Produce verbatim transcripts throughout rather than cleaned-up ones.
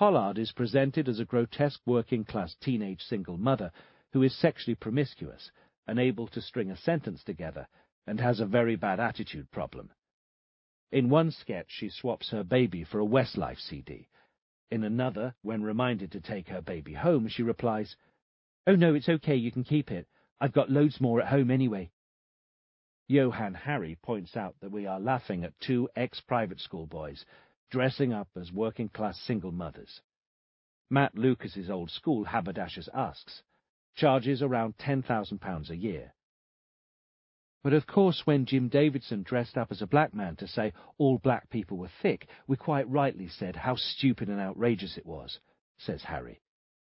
Pollard is presented as a grotesque working-class teenage single mother who is sexually promiscuous, unable to string a sentence together, and has a very bad attitude problem. In one sketch, she swaps her baby for a Westlife C D. In another, when reminded to take her baby home, she replies, "Oh no, it's okay, you can keep it. I've got loads more at home anyway." Johann Hari points out that we are laughing at two ex-private school boys dressing up as working-class single mothers. Matt Lucas's old school, Haberdashers' Asks, charges around ten thousand pounds a year. But of course, when Jim Davidson dressed up as a black man to say all black people were thick, we quite rightly said how stupid and outrageous it was, says Hari.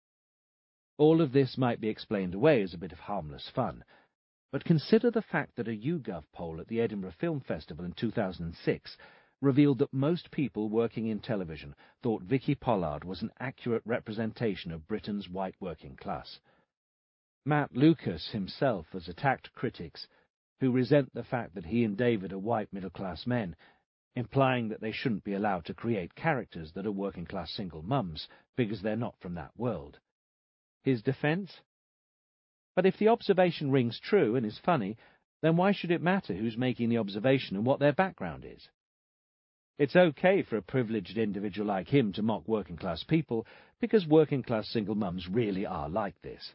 All of this might be explained away as a bit of harmless fun, but consider the fact that a YouGov poll at the Edinburgh Film Festival in two thousand six revealed that most people working in television thought Vicky Pollard was an accurate representation of Britain's white working class. Matt Lucas himself has attacked critics who resent the fact that he and David are white middle-class men, implying that they shouldn't be allowed to create characters that are working-class single mums because they're not from that world. His defense? But if the observation rings true and is funny, then why should it matter who's making the observation and what their background is? It's okay for a privileged individual like him to mock working-class people because working-class single mums really are like this.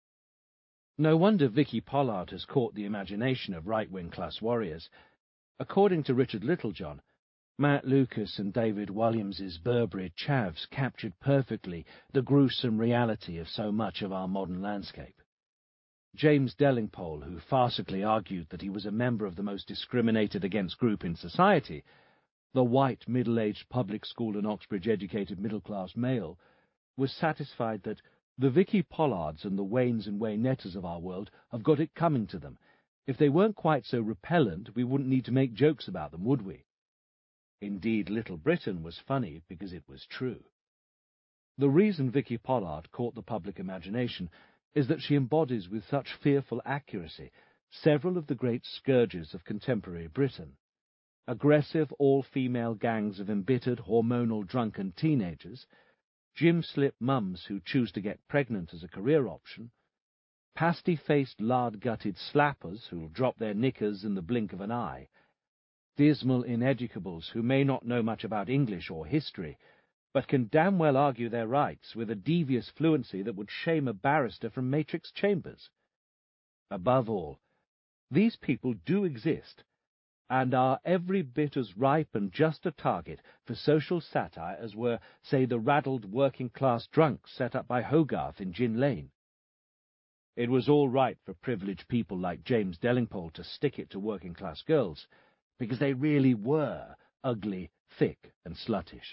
No wonder Vicky Pollard has caught the imagination of right-wing class warriors. According to Richard Littlejohn, Matt Lucas and David Williams's Burberry chavs captured perfectly the gruesome reality of so much of our modern landscape. James Delingpole, who farcically argued that he was a member of the most discriminated against group in society, the white, middle-aged, public school and Oxbridge-educated middle-class male, was satisfied that the Vicky Pollards and the Waynes and Waynettas of our world have got it coming to them. If they weren't quite so repellent, we wouldn't need to make jokes about them, would we? Indeed, Little Britain was funny because it was true. The reason Vicky Pollard caught the public imagination is that she embodies with such fearful accuracy several of the great scourges of contemporary Britain. Aggressive, all-female gangs of embittered, hormonal, drunken teenagers, gym-slip mums who choose to get pregnant as a career option, pasty-faced, lard-gutted slappers who'll drop their knickers in the blink of an eye, dismal ineducables who may not know much about English or history, but can damn well argue their rights with a devious fluency that would shame a barrister from Matrix Chambers. Above all, these people do exist, and are every bit as ripe and just a target for social satire as were, say, the raddled working-class drunks set up by Hogarth in Gin Lane. It was all right for privileged people like James Delingpole to stick it to working-class girls, because they really were ugly, thick, and sluttish.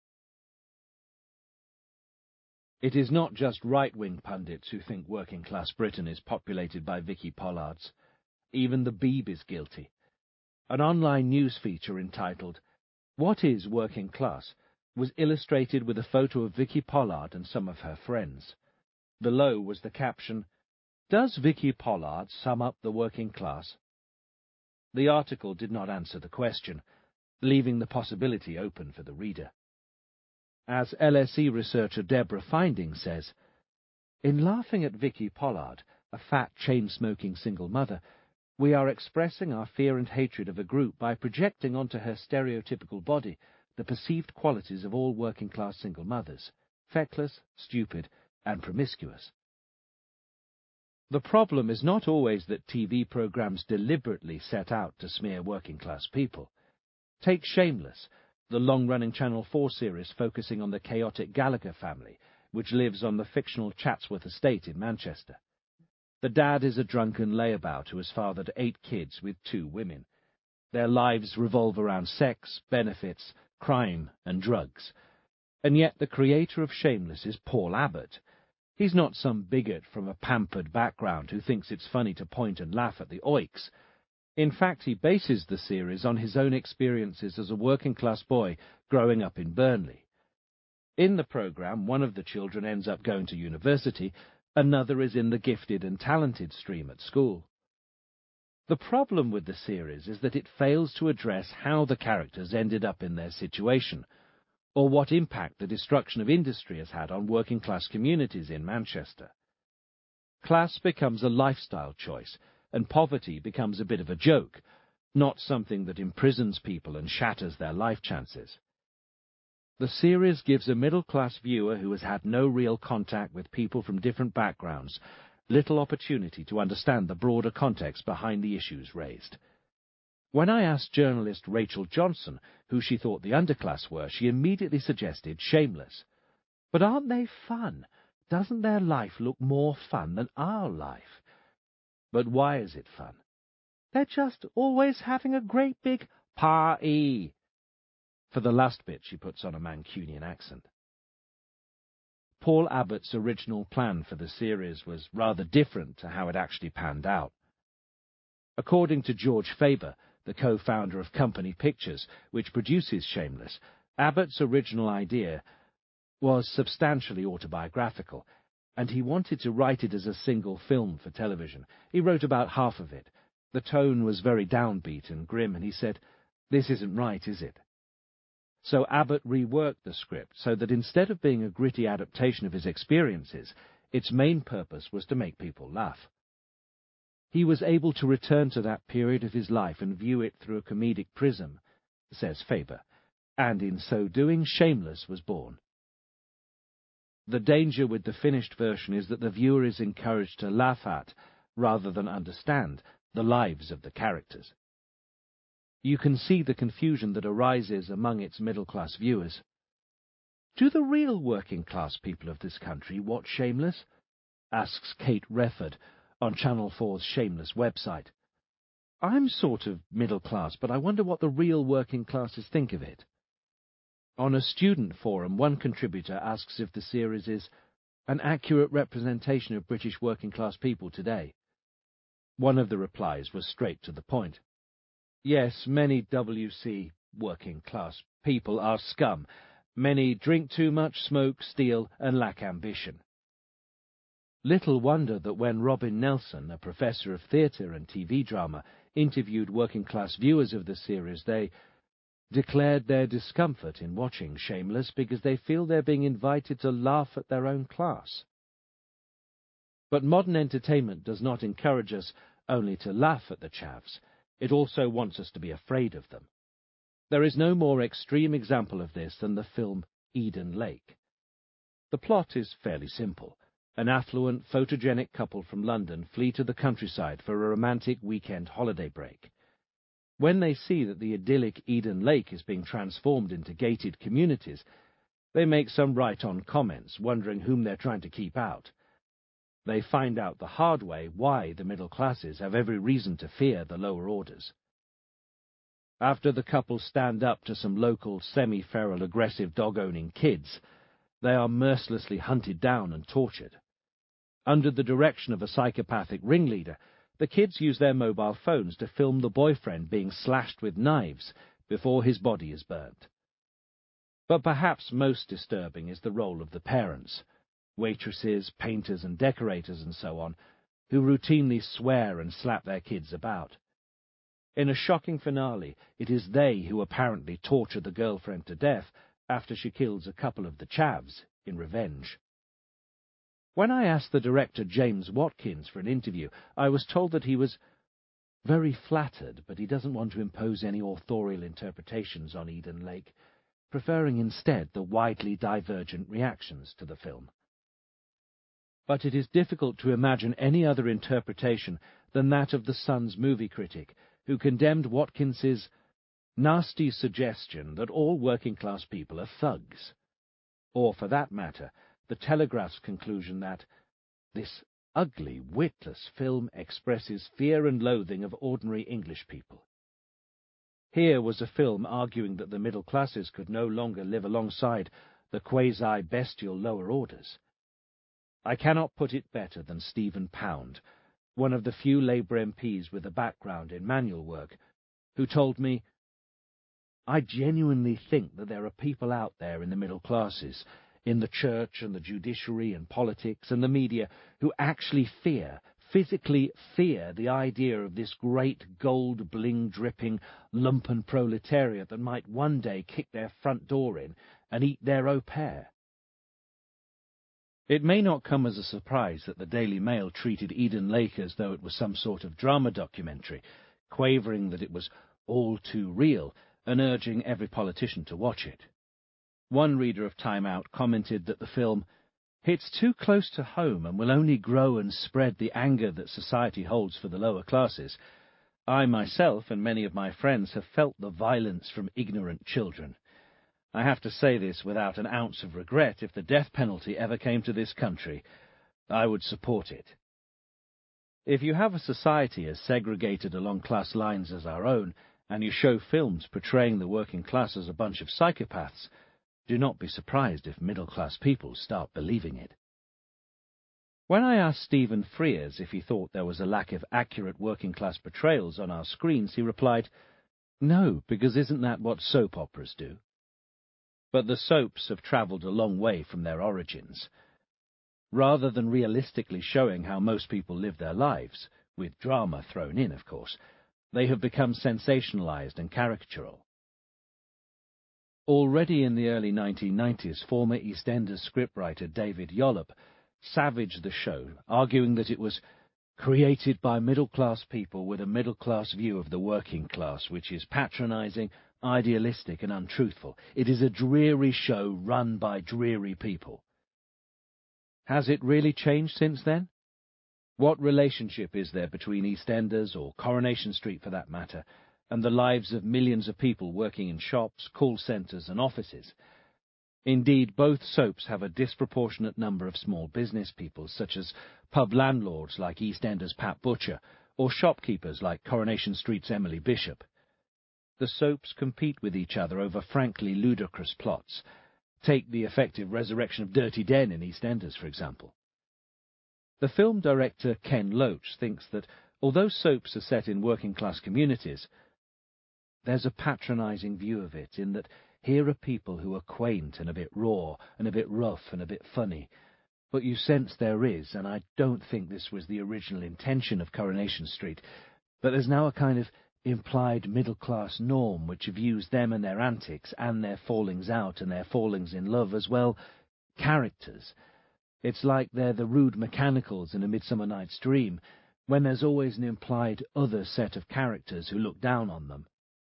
It is not just right-wing pundits who think working-class Britain is populated by Vicky Pollards. Even the Beeb is guilty. An online news feature entitled, "What is Working Class?" was illustrated with a photo of Vicky Pollard and some of her friends. Below was the caption, "Does Vicky Pollard sum up the working class?" The article did not answer the question, leaving the possibility open for the reader. As L S E researcher Deborah Finding says, "In laughing at Vicky Pollard, a fat, chain-smoking single mother, we are expressing our fear and hatred of a group by projecting onto her stereotypical body the perceived qualities of all working-class single mothers, feckless, stupid, and promiscuous." The problem is not always that T V programs deliberately set out to smear working-class people. Take Shameless, the long-running Channel four series focusing on the chaotic Gallagher family, which lives on the fictional Chatsworth estate in Manchester. The dad is a drunken layabout who has fathered eight kids with two women. Their lives revolve around sex, benefits, crime, and drugs. And yet the creator of Shameless is Paul Abbott. He's not some bigot from a pampered background who thinks it's funny to point and laugh at the oiks. In fact, he bases the series on his own experiences as a working-class boy growing up in Burnley. In the programme, one of the children ends up going to university, another is in the gifted and talented stream at school. The problem with the series is that it fails to address how the characters ended up in their situation, or what impact the destruction of industry has had on working-class communities in Manchester. Class becomes a lifestyle choice, and poverty becomes a bit of a joke, not something that imprisons people and shatters their life chances. The series gives a middle-class viewer who has had no real contact with people from different backgrounds little opportunity to understand the broader context behind the issues raised. When I asked journalist Rachel Johnson who she thought the underclass were, she immediately suggested Shameless. But aren't they fun? Doesn't their life look more fun than our life? But why is it fun? They're just always having a great big party. For the last bit, she puts on a Mancunian accent. Paul Abbott's original plan for the series was rather different to how it actually panned out. According to George Faber, the co-founder of Company Pictures, which produces Shameless, Abbott's original idea was substantially autobiographical, and he wanted to write it as a single film for television. He wrote about half of it. The tone was very downbeat and grim, and he said, "This isn't right, is it?" So Abbott reworked the script so that instead of being a gritty adaptation of his experiences, its main purpose was to make people laugh. He was able to return to that period of his life and view it through a comedic prism, says Faber, and in so doing, Shameless was born. The danger with the finished version is that the viewer is encouraged to laugh at, rather than understand, the lives of the characters. You can see the confusion that arises among its middle-class viewers. Do the real working-class people of this country watch Shameless? Asks Kate Refford on Channel four's Shameless website. I'm sort of middle-class, but I wonder what the real working classes think of it. On a student forum, one contributor asks if the series is an accurate representation of British working-class people today. One of the replies was straight to the point. Yes, many W C working-class people are scum. Many drink too much, smoke, steal, and lack ambition. Little wonder that when Robin Nelson, a professor of theatre and T V drama, interviewed working-class viewers of the series, they declared their discomfort in watching Shameless because they feel they're being invited to laugh at their own class. But modern entertainment does not encourage us only to laugh at the chavs. It also wants us to be afraid of them. There is no more extreme example of this than the film Eden Lake. The plot is fairly simple. An affluent, photogenic couple from London flee to the countryside for a romantic weekend holiday break. When they see that the idyllic Eden Lake is being transformed into gated communities, they make some right-on comments, wondering whom they're trying to keep out. They find out the hard way why the middle classes have every reason to fear the lower orders. After the couple stand up to some local semi-feral aggressive dog-owning kids, they are mercilessly hunted down and tortured. Under the direction of a psychopathic ringleader, the kids use their mobile phones to film the boyfriend being slashed with knives before his body is burnt. But perhaps most disturbing is the role of the parents, waitresses, painters and decorators and so on, who routinely swear and slap their kids about. In a shocking finale, it is they who apparently torture the girlfriend to death after she kills a couple of the chavs in revenge. When I asked the director James Watkins for an interview, I was told that he was very flattered, but he doesn't want to impose any authorial interpretations on Eden Lake, preferring instead the widely divergent reactions to the film. But it is difficult to imagine any other interpretation than that of the Sun's movie critic, who condemned Watkins's nasty suggestion that all working-class people are thugs, or, for that matter, the Telegraph's conclusion that this ugly, witless film expresses fear and loathing of ordinary English people. Here was a film arguing that the middle classes could no longer live alongside the quasi-bestial lower orders. I cannot put it better than Stephen Pound, one of the few Labour M Ps with a background in manual work, who told me, "I genuinely think that there are people out there in the middle classes, in the church and the judiciary and politics and the media, who actually fear, physically fear the idea of this great gold bling-dripping lumpen proletariat that might one day kick their front door in and eat their au pair. It may not come as a surprise that the Daily Mail treated Eden Lake as though it was some sort of drama documentary, quavering that it was all too real and urging every politician to watch it. One reader of Time Out commented that the film hits too close to home and will only grow and spread the anger that society holds for the lower classes. I myself and many of my friends have felt the violence from ignorant children. I have to say this without an ounce of regret. If the death penalty ever came to this country, I would support it. If you have a society as segregated along class lines as our own, and you show films portraying the working class as a bunch of psychopaths, do not be surprised if middle-class people start believing it. When I asked Stephen Frears if he thought there was a lack of accurate working-class portrayals on our screens, he replied, "No, because isn't that what soap operas do?" But the soaps have travelled a long way from their origins. Rather than realistically showing how most people live their lives, with drama thrown in, of course, they have become sensationalized and caricatural. Already in the early nineteen nineties, former EastEnders scriptwriter David Yollop savaged the show, arguing that it was created by middle-class people with a middle-class view of the working class, which is patronizing, idealistic and untruthful. It is a dreary show run by dreary people. Has it really changed since then? What relationship is there between EastEnders, or Coronation Street for that matter, and the lives of millions of people working in shops, call centres and offices? Indeed, both soaps have a disproportionate number of small business people, such as pub landlords like EastEnders' Pat Butcher, or shopkeepers like Coronation Street's Emily Bishop. The soaps compete with each other over frankly ludicrous plots. Take the effective resurrection of Dirty Den in EastEnders, for example. The film director Ken Loach thinks that, although soaps are set in working-class communities, there's a patronizing view of it, in that here are people who are quaint and a bit raw and a bit rough and a bit funny, but you sense there is, and I don't think this was the original intention of Coronation Street, but there's now a kind of implied middle-class norm which views them and their antics and their fallings out and their fallings in love as, well, characters. It's like they're the rude mechanicals in A Midsummer Night's Dream, when there's always an implied other set of characters who look down on them.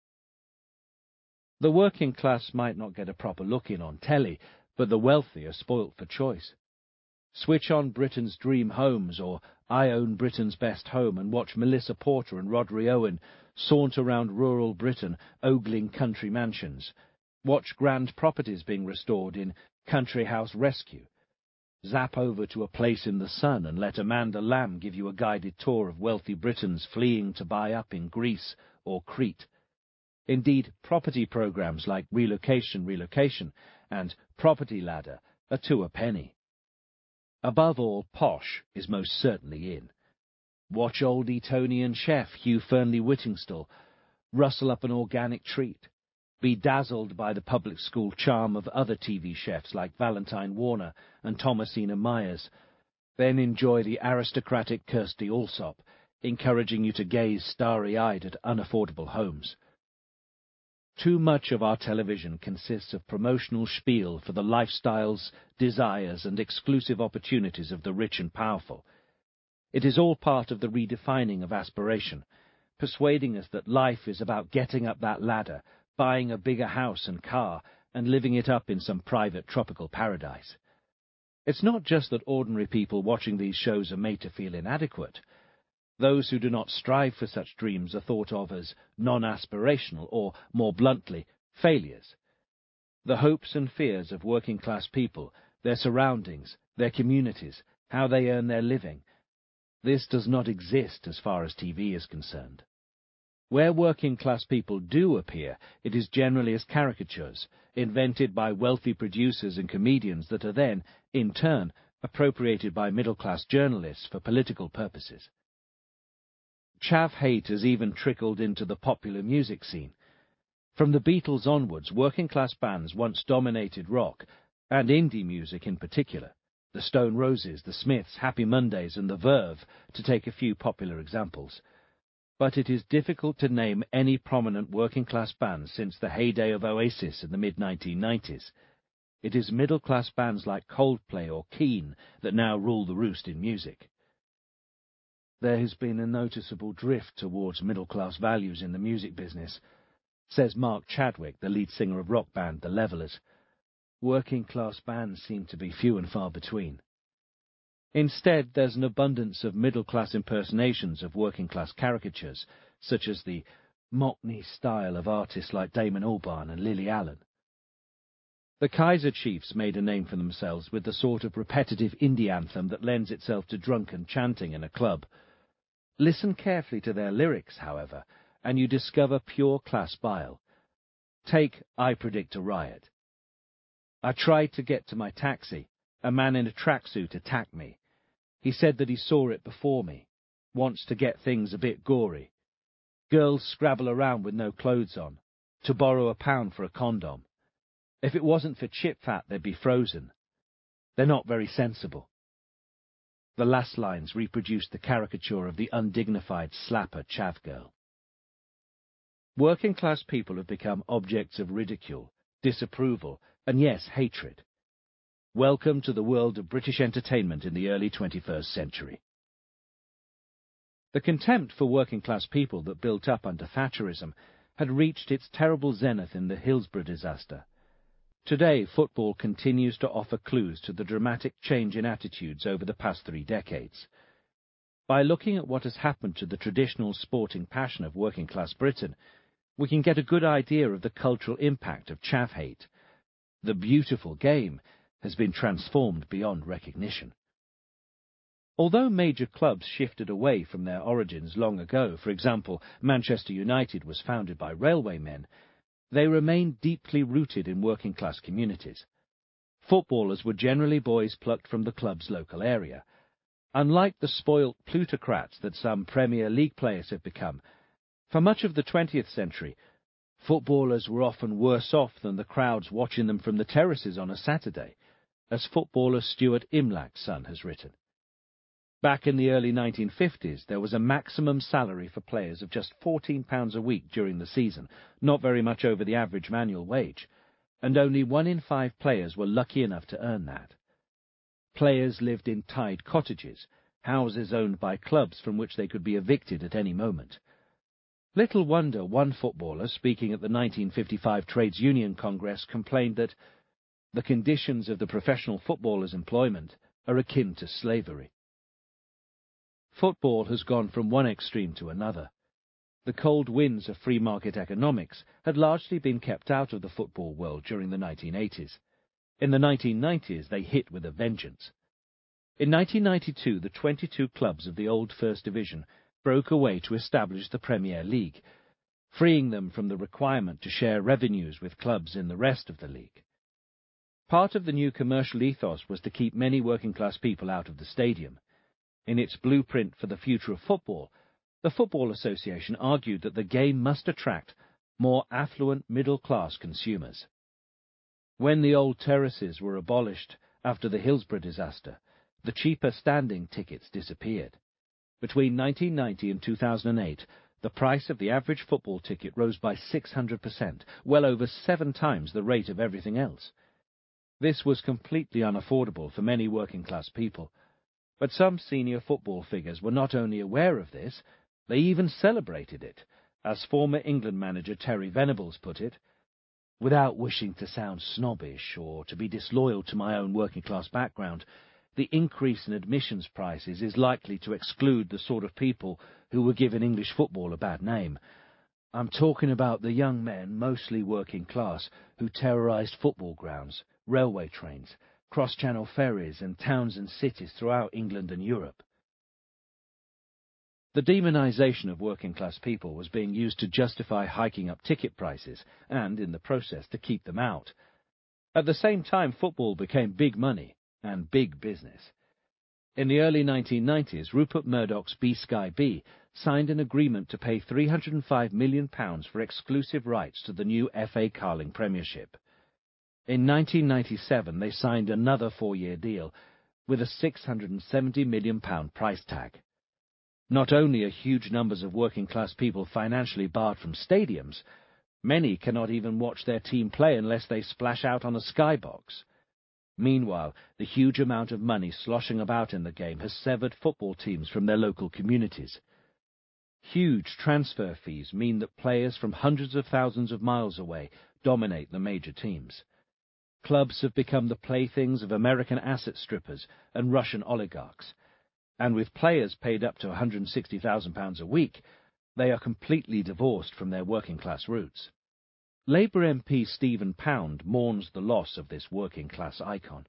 The working class might not get a proper look in on telly, but the wealthy are spoilt for choice. Switch on Britain's Dream Homes or I Own Britain's Best Home and watch Melissa Porter and Rhodri Owen saunter around rural Britain ogling country mansions. Watch grand properties being restored in Country House Rescue. Zap over to A Place in the Sun and let Amanda Lamb give you a guided tour of wealthy Britons fleeing to buy up in Greece or Crete. Indeed, property programs like Relocation, Relocation and Property Ladder are two a penny. Above all, posh is most certainly in. Watch old Etonian chef Hugh Fernley Whittingstall rustle up an organic treat. Be dazzled by the public school charm of other T V chefs like Valentine Warner and Thomasina Myers. Then enjoy the aristocratic Kirsty Allsop, encouraging you to gaze starry-eyed at unaffordable homes. Too much of our television consists of promotional spiel for the lifestyles, desires, and exclusive opportunities of the rich and powerful. It is all part of the redefining of aspiration, persuading us that life is about getting up that ladder, buying a bigger house and car, and living it up in some private tropical paradise. It's not just that ordinary people watching these shows are made to feel inadequate. Those who do not strive for such dreams are thought of as non-aspirational or, more bluntly, failures. The hopes and fears of working-class people, their surroundings, their communities, how they earn their living, this does not exist as far as T V is concerned. Where working-class people do appear, it is generally as caricatures, invented by wealthy producers and comedians that are then, in turn, appropriated by middle-class journalists for political purposes. Chaff hate has even trickled into the popular music scene. From the Beatles onwards, working-class bands once dominated rock, and indie music in particular. The Stone Roses, the Smiths, Happy Mondays, and the Verve, to take a few popular examples. But it is difficult to name any prominent working-class bands since the heyday of Oasis in the mid nineteen nineties. It is middle-class bands like Coldplay or Keane that now rule the roost in music. There has been a noticeable drift towards middle-class values in the music business, says Mark Chadwick, the lead singer of rock band The Levellers. Working-class bands seem to be few and far between. Instead, there's an abundance of middle-class impersonations of working-class caricatures, such as the mockney style of artists like Damon Albarn and Lily Allen. The Kaiser Chiefs made a name for themselves with the sort of repetitive indie anthem that lends itself to drunken chanting in a club. Listen carefully to their lyrics, however, and you discover pure class bile. Take I Predict a Riot. I tried to get to my taxi. A man in a tracksuit attacked me. He said that he saw it before me. Wants to get things a bit gory. Girls scrabble around with no clothes on. To borrow a pound for a condom. If it wasn't for chip fat, they'd be frozen. They're not very sensible. The last lines reproduced the caricature of the undignified slapper chav girl. Working-class people have become objects of ridicule, disapproval, and yes, hatred. Welcome to the world of British entertainment in the early twenty-first century. The contempt for working-class people that built up under Thatcherism had reached its terrible zenith in the Hillsborough disaster. Today, football continues to offer clues to the dramatic change in attitudes over the past three decades. By looking at what has happened to the traditional sporting passion of working-class Britain, we can get a good idea of the cultural impact of chav hate. The beautiful game has been transformed beyond recognition. Although major clubs shifted away from their origins long ago, for example, Manchester United was founded by railwaymen, they remain deeply rooted in working-class communities. Footballers were generally boys plucked from the club's local area. Unlike the spoilt plutocrats that some Premier League players have become, for much of the twentieth century, footballers were often worse off than the crowds watching them from the terraces on a Saturday, as footballer Stuart Imlach's son has written. Back in the early nineteen fifties, there was a maximum salary for players of just fourteen pounds a week during the season, not very much over the average manual wage, and only one in five players were lucky enough to earn that. Players lived in tied cottages, houses owned by clubs from which they could be evicted at any moment. Little wonder one footballer, speaking at the nineteen fifty-five Trades Union Congress, complained that the conditions of the professional footballer's employment are akin to slavery. Football has gone from one extreme to another. The cold winds of free market economics had largely been kept out of the football world during the nineteen eighties. In the nineteen nineties, they hit with a vengeance. In nineteen ninety-two, the twenty-two clubs of the old First Division broke away to establish the Premier League, freeing them from the requirement to share revenues with clubs in the rest of the league. Part of the new commercial ethos was to keep many working-class people out of the stadium. In its blueprint for the future of football, the Football Association argued that the game must attract more affluent middle-class consumers. When the old terraces were abolished after the Hillsborough disaster, the cheaper standing tickets disappeared. Between nineteen ninety and two thousand eight, the price of the average football ticket rose by six hundred percent, well over seven times the rate of everything else. This was completely unaffordable for many working-class people. But some senior football figures were not only aware of this, they even celebrated it, as former England manager Terry Venables put it. Without wishing to sound snobbish or to be disloyal to my own working-class background, the increase in admissions prices is likely to exclude the sort of people who were giving English football a bad name. I'm talking about the young men, mostly working class, who terrorised football grounds, railway trains, cross-channel ferries and towns and cities throughout England and Europe. The demonisation of working-class people was being used to justify hiking up ticket prices and, in the process, to keep them out. At the same time, football became big money and big business. In the early nineteen nineties, Rupert Murdoch's B Sky B signed an agreement to pay three hundred five million pounds for exclusive rights to the new F A Carling Premiership. In nineteen ninety-seven, they signed another four-year deal with a six hundred seventy million pounds price tag. Not only are huge numbers of working-class people financially barred from stadiums, many cannot even watch their team play unless they splash out on a skybox. Meanwhile, the huge amount of money sloshing about in the game has severed football teams from their local communities. Huge transfer fees mean that players from hundreds of thousands of miles away dominate the major teams. Clubs have become the playthings of American asset strippers and Russian oligarchs, and with players paid up to one hundred sixty thousand pounds a week, they are completely divorced from their working-class roots. Labour M P Stephen Pound mourns the loss of this working-class icon.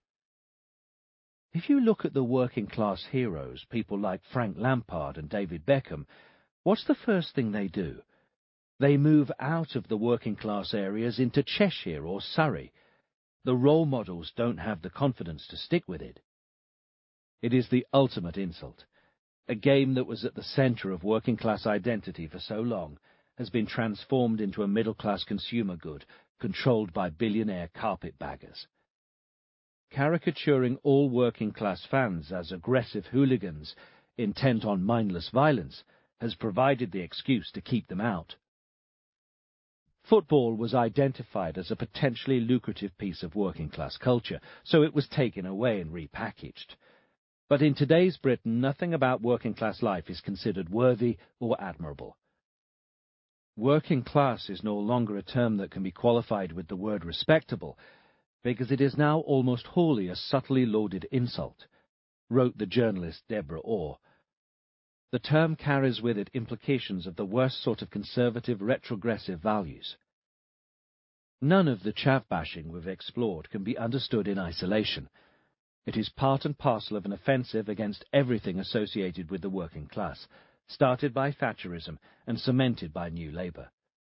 If you look at the working-class heroes, people like Frank Lampard and David Beckham, what's the first thing they do? They move out of the working-class areas into Cheshire or Surrey. The role models don't have the confidence to stick with it. It is the ultimate insult. A game that was at the centre of working-class identity for so long has been transformed into a middle-class consumer good controlled by billionaire carpetbaggers. Caricaturing all working-class fans as aggressive hooligans intent on mindless violence has provided the excuse to keep them out. Football was identified as a potentially lucrative piece of working-class culture, so it was taken away and repackaged. But in today's Britain, nothing about working-class life is considered worthy or admirable. Working class is no longer a term that can be qualified with the word respectable, because it is now almost wholly a subtly loaded insult, wrote the journalist Deborah Orr. The term carries with it implications of the worst sort of conservative, retrogressive values. None of the chav bashing we've explored can be understood in isolation. It is part and parcel of an offensive against everything associated with the working class, started by Thatcherism and cemented by New Labour.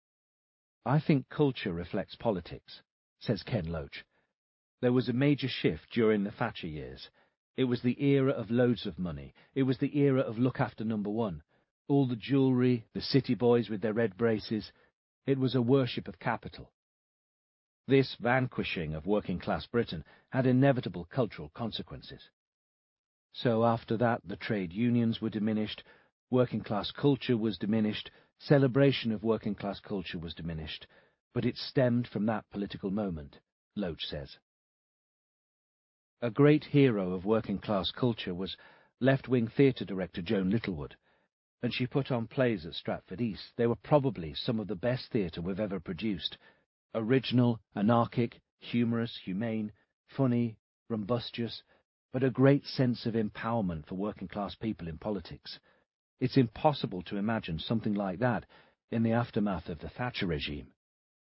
I think culture reflects politics, says Ken Loach. There was a major shift during the Thatcher years. It was the era of loads of money. It was the era of look after number one. All the jewellery, the city boys with their red braces. It was a worship of capital. This vanquishing of working-class Britain had inevitable cultural consequences. So after that, the trade unions were diminished, working-class culture was diminished, celebration of working-class culture was diminished, but it stemmed from that political moment, Loach says. A great hero of working-class culture was left-wing theatre director Joan Littlewood, and she put on plays at Stratford East. They were probably some of the best theatre we've ever produced. Original, anarchic, humorous, humane, funny, rumbustious, but a great sense of empowerment for working-class people in politics. It's impossible to imagine something like that in the aftermath of the Thatcher regime.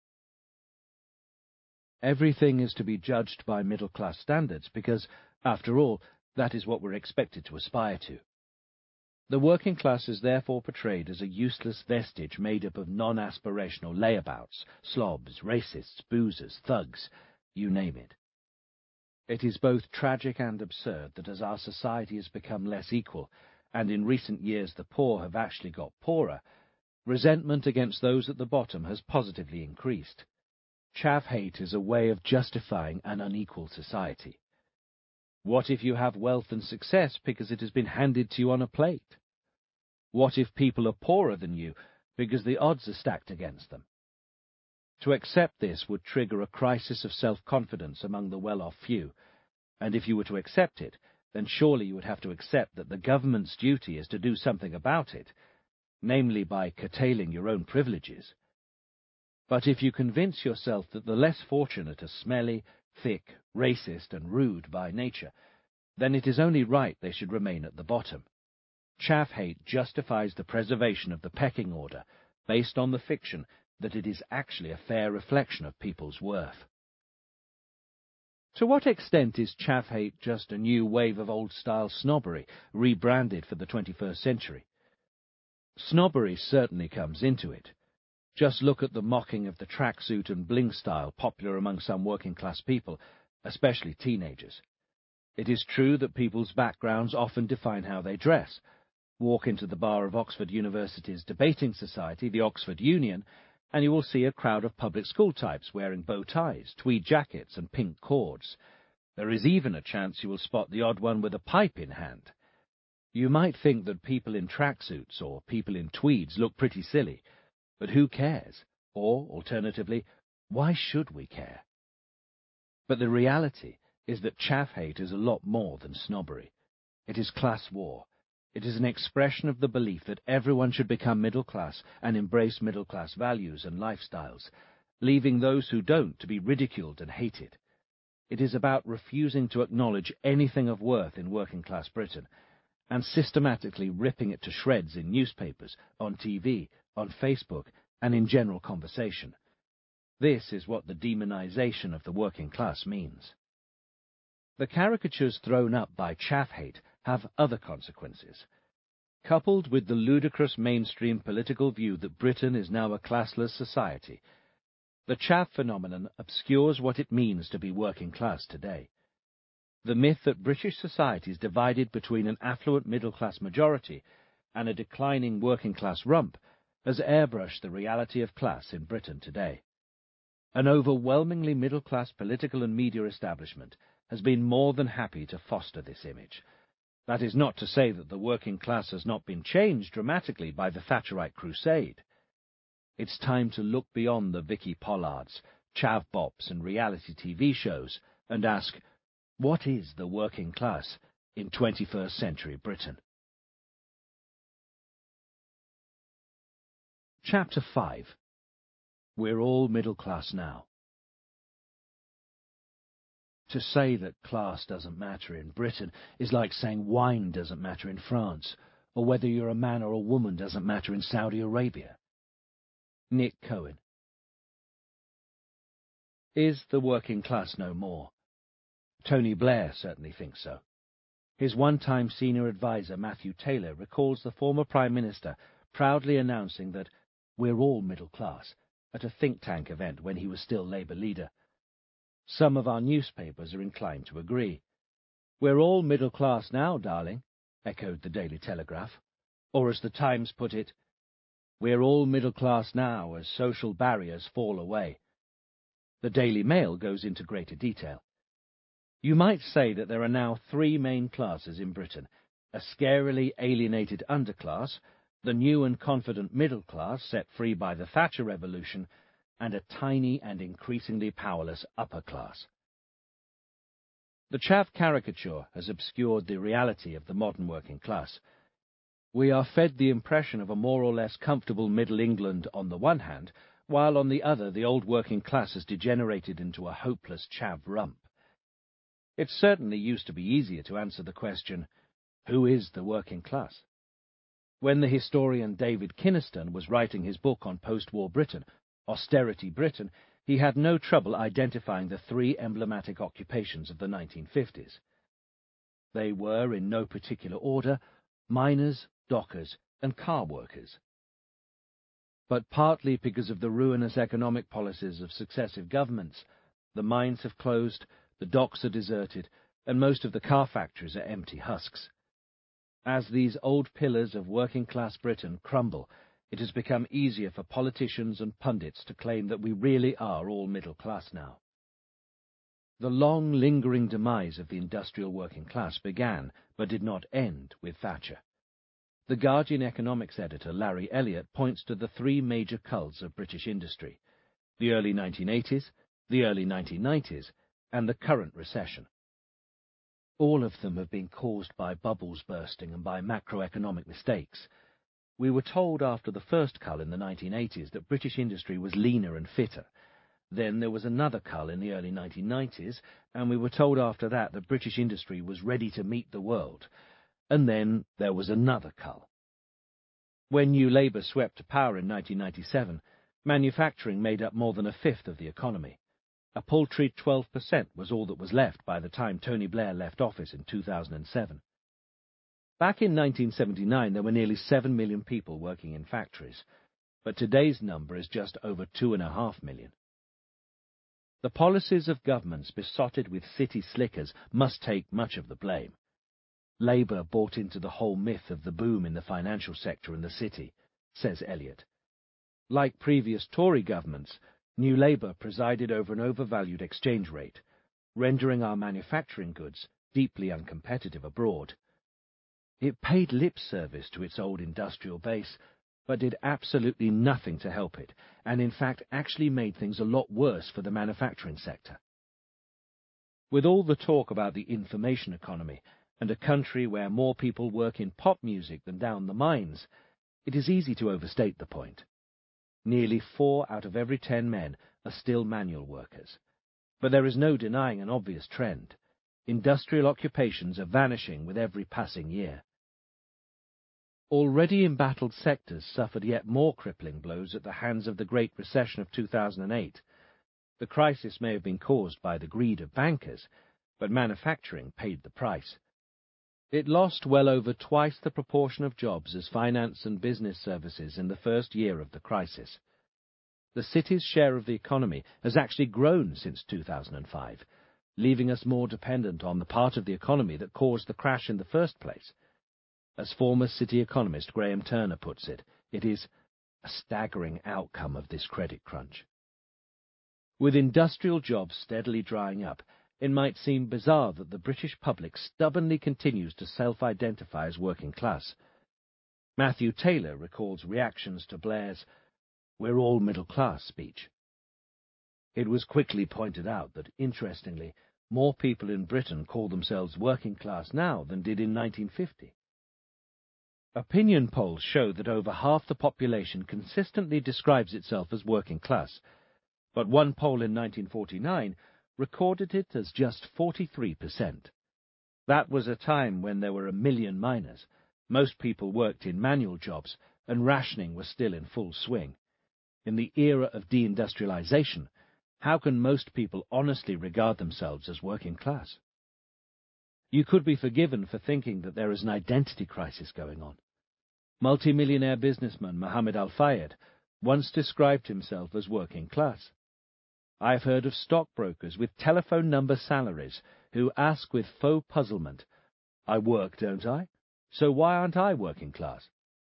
Everything is to be judged by middle-class standards because, after all, that is what we're expected to aspire to. The working class is therefore portrayed as a useless vestige made up of non-aspirational layabouts, slobs, racists, boozers, thugs, you name it. It is both tragic and absurd that as our society has become less equal, and in recent years the poor have actually got poorer, resentment against those at the bottom has positively increased. Chav hate is a way of justifying an unequal society. What if you have wealth and success because it has been handed to you on a plate? What if people are poorer than you because the odds are stacked against them? To accept this would trigger a crisis of self-confidence among the well-off few, and if you were to accept it, then surely you would have to accept that the government's duty is to do something about it, namely by curtailing your own privileges. But if you convince yourself that the less fortunate are smelly, thick, racist and rude by nature, then it is only right they should remain at the bottom. Chav hate justifies the preservation of the pecking order based on the fiction that it is actually a fair reflection of people's worth. To what extent is chav hate just a new wave of old-style snobbery, rebranded for the twenty-first century? Snobbery certainly comes into it. Just look at the mocking of the tracksuit and bling style popular among some working-class people, especially teenagers. It is true that people's backgrounds often define how they dress. Walk into the bar of Oxford University's debating society, the Oxford Union, and you will see a crowd of public school types wearing bow ties, tweed jackets and pink cords. There is even a chance you will spot the odd one with a pipe in hand. You might think that people in tracksuits or people in tweeds look pretty silly, but who cares? Or, alternatively, why should we care? But the reality is that chaff hate is a lot more than snobbery. It is class war. It is an expression of the belief that everyone should become middle class and embrace middle class values and lifestyles, leaving those who don't to be ridiculed and hated. It is about refusing to acknowledge anything of worth in working class Britain, and systematically ripping it to shreds in newspapers, on T V, on Facebook, and in general conversation. This is what the demonization of the working class means. The caricatures thrown up by chaff hate have other consequences. Coupled with the ludicrous mainstream political view that Britain is now a classless society, the chaff phenomenon obscures what it means to be working class today. The myth that British society is divided between an affluent middle-class majority and a declining working-class rump has airbrushed the reality of class in Britain today. An overwhelmingly middle-class political and media establishment has been more than happy to foster this image. That is not to say that the working class has not been changed dramatically by the Thatcherite crusade. It's time to look beyond the Vicky Pollards, chav bops and reality T V shows and ask, what is the working class in twenty-first century Britain? Chapter five. We're all middle class now. To say that class doesn't matter in Britain is like saying wine doesn't matter in France, or whether you're a man or a woman doesn't matter in Saudi Arabia. Nick Cohen. Is the working class no more? Tony Blair certainly thinks so. His one-time senior advisor, Matthew Taylor, recalls the former Prime Minister proudly announcing that we're all middle class at a think tank event when he was still Labour leader. Some of our newspapers are inclined to agree. We're all middle class now, darling, echoed the Daily Telegraph. Or as the Times put it, we're all middle class now as social barriers fall away. The Daily Mail goes into greater detail. You might say that there are now three main classes in Britain: a scarily alienated underclass, the new and confident middle class set free by the Thatcher Revolution, and a tiny and increasingly powerless upper class. The chaff caricature has obscured the reality of the modern working class. We are fed the impression of a more or less comfortable Middle England on the one hand, while on the other the old working class has degenerated into a hopeless chav rump. It certainly used to be easier to answer the question, who is the working class? When the historian David Kynaston was writing his book on post-war Britain, Austerity Britain, he had no trouble identifying the three emblematic occupations of the nineteen fifties. They were, in no particular order, miners, dockers, and car workers. But partly because of the ruinous economic policies of successive governments, the mines have closed, the docks are deserted, and most of the car factories are empty husks. As these old pillars of working-class Britain crumble, it has become easier for politicians and pundits to claim that we really are all middle class now. The long, lingering demise of the industrial working class began, but did not end, with Thatcher. The Guardian economics editor Larry Elliott points to the three major culls of British industry: the early nineteen eighties, the early nineteen nineties, and the current recession. All of them have been caused by bubbles bursting and by macroeconomic mistakes. We were told after the first cull in the nineteen eighties that British industry was leaner and fitter. Then there was another cull in the early nineteen nineties, and we were told after that that British industry was ready to meet the world. And then there was another cull. When New Labour swept to power in nineteen ninety-seven, manufacturing made up more than a fifth of the economy. A paltry twelve percent was all that was left by the time Tony Blair left office in two thousand seven. Back in nineteen seventy-nine, there were nearly seven million people working in factories, but today's number is just over two and a half million. The policies of governments besotted with city slickers must take much of the blame. Labour bought into the whole myth of the boom in the financial sector in the city, says Elliott. Like previous Tory governments, New Labour presided over an overvalued exchange rate, rendering our manufacturing goods deeply uncompetitive abroad. It paid lip service to its old industrial base, but did absolutely nothing to help it, and in fact actually made things a lot worse for the manufacturing sector. With all the talk about the information economy and a country where more people work in pop music than down the mines, it is easy to overstate the point. Nearly four out of every ten men are still manual workers. But there is no denying an obvious trend. Industrial occupations are vanishing with every passing year. Already embattled sectors suffered yet more crippling blows at the hands of the Great Recession of two thousand eight. The crisis may have been caused by the greed of bankers, but manufacturing paid the price. It lost well over twice the proportion of jobs as finance and business services in the first year of the crisis. The city's share of the economy has actually grown since two thousand five, leaving us more dependent on the part of the economy that caused the crash in the first place. As former city economist Graham Turner puts it, it is a staggering outcome of this credit crunch. With industrial jobs steadily drying up, it might seem bizarre that the British public stubbornly continues to self-identify as working class. Matthew Taylor recalls reactions to Blair's "We're all middle class" speech. It was quickly pointed out that, interestingly, more people in Britain call themselves working class now than did in nineteen fifty. Opinion polls show that over half the population consistently describes itself as working class, but one poll in nineteen forty-nine recorded it as just forty-three percent. That was a time when there were a million miners, most people worked in manual jobs, and rationing was still in full swing. In the era of deindustrialization, how can most people honestly regard themselves as working class? You could be forgiven for thinking that there is an identity crisis going on. Multimillionaire businessman Mohammed Al-Fayed once described himself as working class. I have heard of stockbrokers with telephone number salaries who ask with faux puzzlement, "I work, don't I? So why aren't I working class?"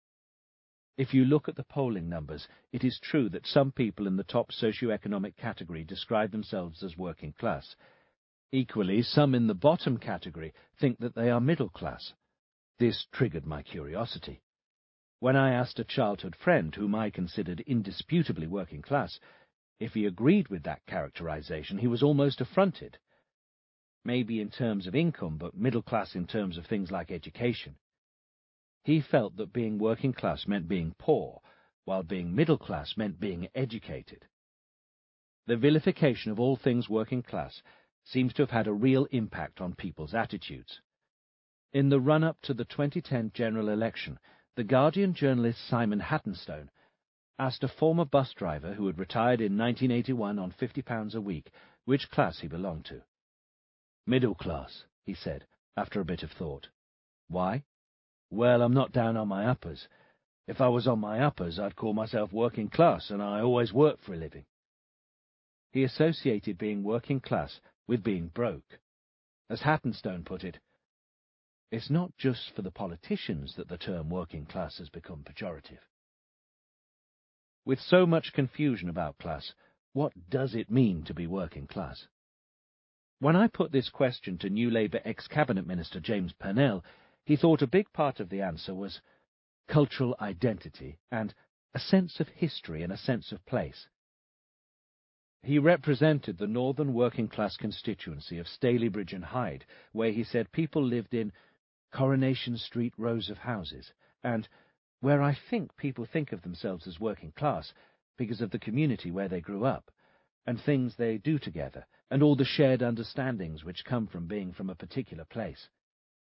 If you look at the polling numbers, it is true that some people in the top socioeconomic category describe themselves as working class. Equally, some in the bottom category think that they are middle class. This triggered my curiosity. When I asked a childhood friend whom I considered indisputably working class if he agreed with that characterization, he was almost affronted. Maybe in terms of income, but middle class in terms of things like education. He felt that being working class meant being poor, while being middle class meant being educated. The vilification of all things working class seems to have had a real impact on people's attitudes. In the run-up to the twenty ten general election, The Guardian journalist Simon Hattenstone asked a former bus driver who had retired in nineteen eighty-one on fifty pounds a week which class he belonged to. "Middle class," he said, after a bit of thought. "Why?" "Well, I'm not down on my uppers. If I was on my uppers, I'd call myself working class, and I always work for a living." He associated being working class with being broke. As Hattenstone put it, "It's not just for the politicians that the term working class has become pejorative." With so much confusion about class, what does it mean to be working class? When I put this question to New Labour ex-Cabinet Minister James Purnell, he thought a big part of the answer was cultural identity and a sense of history and a sense of place. He represented the northern working-class constituency of Stalybridge and Hyde, where he said people lived in Coronation Street rows of houses, and where I think people think of themselves as working class because of the community where they grew up, and things they do together, and all the shared understandings which come from being from a particular place.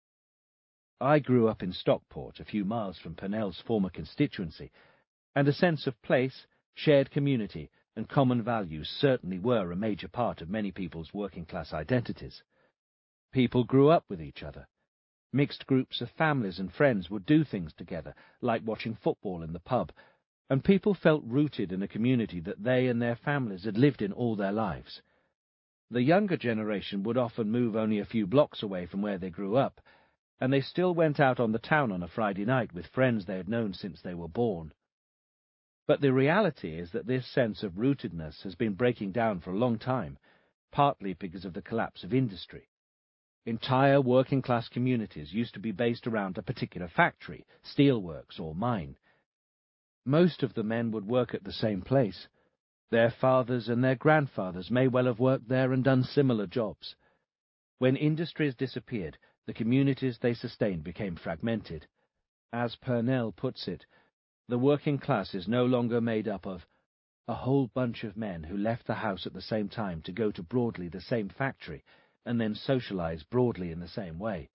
I grew up in Stockport, a few miles from Purnell's former constituency, and a sense of place, shared community, and common values certainly were a major part of many people's working-class identities. People grew up with each other. Mixed groups of families and friends would do things together, like watching football in the pub, and people felt rooted in a community that they and their families had lived in all their lives. The younger generation would often move only a few blocks away from where they grew up, and they still went out on the town on a Friday night with friends they had known since they were born. But the reality is that this sense of rootedness has been breaking down for a long time, partly because of the collapse of industry. Entire working-class communities used to be based around a particular factory, steelworks, or mine. Most of the men would work at the same place. Their fathers and their grandfathers may well have worked there and done similar jobs. When industries disappeared, the communities they sustained became fragmented. As Purnell puts it, the working class is no longer made up of a whole bunch of men who left the house at the same time to go to broadly the same factory and then socialize broadly in the same way.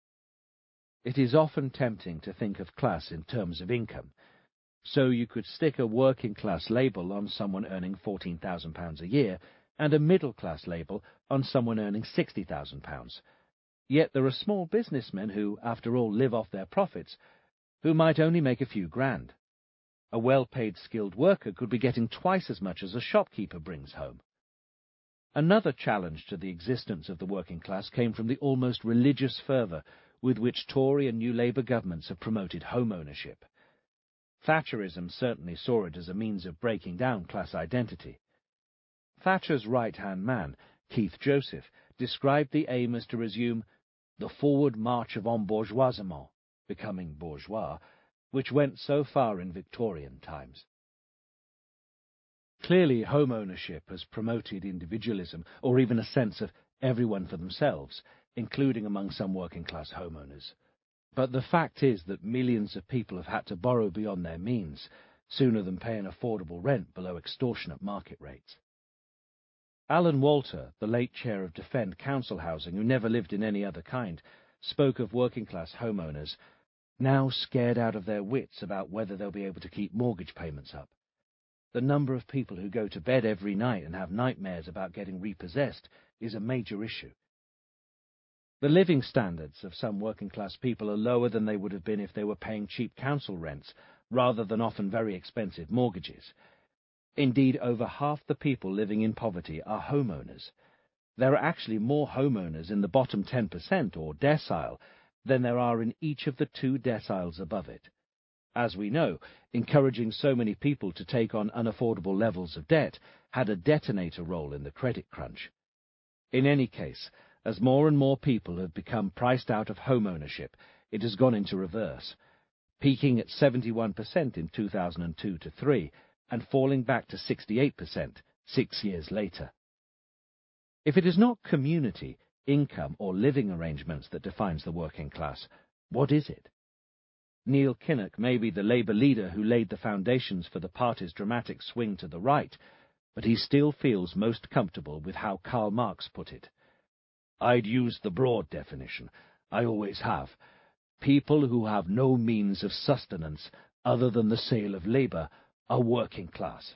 It is often tempting to think of class in terms of income, so you could stick a working class label on someone earning fourteen thousand pounds a year and a middle class label on someone earning sixty thousand pounds. Yet there are small businessmen who, after all, live off their profits, who might only make a few grand. A well-paid skilled worker could be getting twice as much as a shopkeeper brings home. Another challenge to the existence of the working class came from the almost religious fervour with which Tory and New Labour governments have promoted home ownership. Thatcherism certainly saw it as a means of breaking down class identity. Thatcher's right-hand man, Keith Joseph, described the aim as to resume the forward march of embourgeoisement, becoming bourgeois, which went so far in Victorian times. Clearly, home ownership has promoted individualism, or even a sense of everyone for themselves, including among some working-class homeowners. But the fact is that millions of people have had to borrow beyond their means, sooner than pay an affordable rent below extortionate market rates. Alan Walter, the late chair of Defend Council Housing, who never lived in any other kind, spoke of working-class homeowners now scared out of their wits about whether they'll be able to keep mortgage payments up. The number of people who go to bed every night and have nightmares about getting repossessed is a major issue. The living standards of some working-class people are lower than they would have been if they were paying cheap council rents, rather than often very expensive mortgages. Indeed, over half the people living in poverty are homeowners. There are actually more homeowners in the bottom ten percent, or decile, than there are in each of the two deciles above it. As we know, encouraging so many people to take on unaffordable levels of debt had a detonator role in the credit crunch. In any case, as more and more people have become priced out of home ownership, it has gone into reverse, peaking at seventy-one percent in two thousand two to three and falling back to sixty-eight percent six years later. If it is not community, income, or living arrangements that defines the working class, what is it? Neil Kinnock may be the Labour leader who laid the foundations for the party's dramatic swing to the right, but he still feels most comfortable with how Karl Marx put it. I'd use the broad definition. I always have. People who have no means of sustenance other than the sale of labour are working class.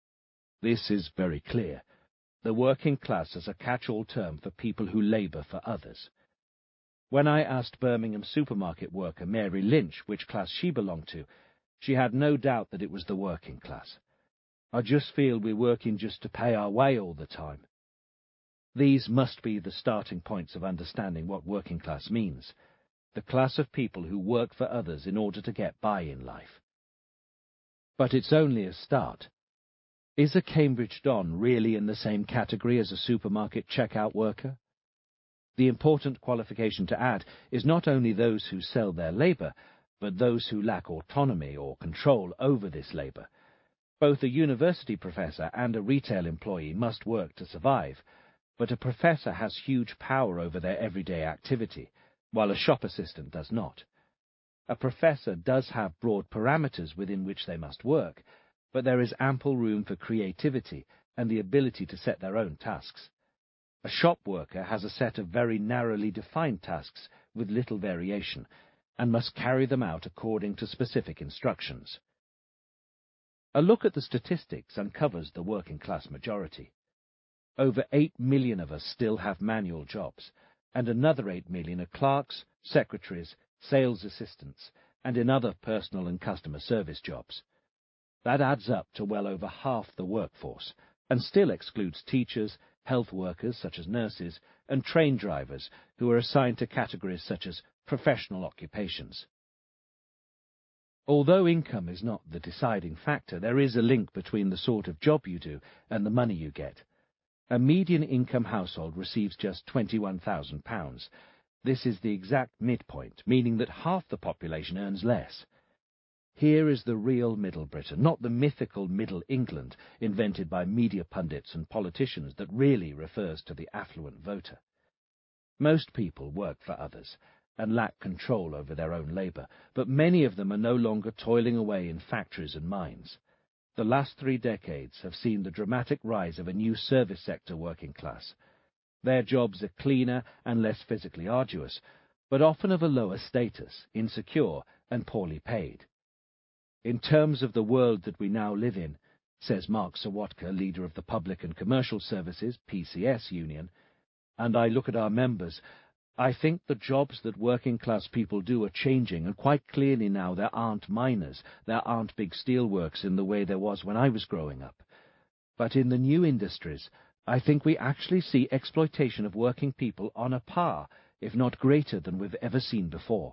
This is very clear. The working class is a catch-all term for people who labour for others. When I asked Birmingham supermarket worker Mary Lynch which class she belonged to, she had no doubt that it was the working class. I just feel we're working just to pay our way all the time. These must be the starting points of understanding what working class means, the class of people who work for others in order to get by in life. But it's only a start. Is a Cambridge Don really in the same category as a supermarket checkout worker? The important qualification to add is not only those who sell their labour, but those who lack autonomy or control over this labour. Both a university professor and a retail employee must work to survive, but a professor has huge power over their everyday activity, while a shop assistant does not. A professor does have broad parameters within which they must work, but there is ample room for creativity and the ability to set their own tasks. A shop worker has a set of very narrowly defined tasks with little variation, and must carry them out according to specific instructions. A look at the statistics uncovers the working-class majority. Over eight million of us still have manual jobs, and another eight million are clerks, secretaries, sales assistants, and in other personal and customer service jobs. That adds up to well over half the workforce, and still excludes teachers, health workers such as nurses, and train drivers who are assigned to categories such as professional occupations. Although income is not the deciding factor, there is a link between the sort of job you do and the money you get. A median income household receives just twenty-one thousand pounds. This is the exact midpoint, meaning that half the population earns less. Here is the real Middle Britain, not the mythical Middle England invented by media pundits and politicians that really refers to the affluent voter. Most people work for others and lack control over their own labour, but many of them are no longer toiling away in factories and mines. The last three decades have seen the dramatic rise of a new service sector working class. Their jobs are cleaner and less physically arduous, but often of a lower status, insecure and poorly paid. In terms of the world that we now live in, says Mark Sawatka, leader of the Public and Commercial Services P C S union, and I look at our members, I think the jobs that working-class people do are changing, and quite clearly now there aren't miners, there aren't big steelworks in the way there was when I was growing up. But in the new industries, I think we actually see exploitation of working people on a par, if not greater than we've ever seen before.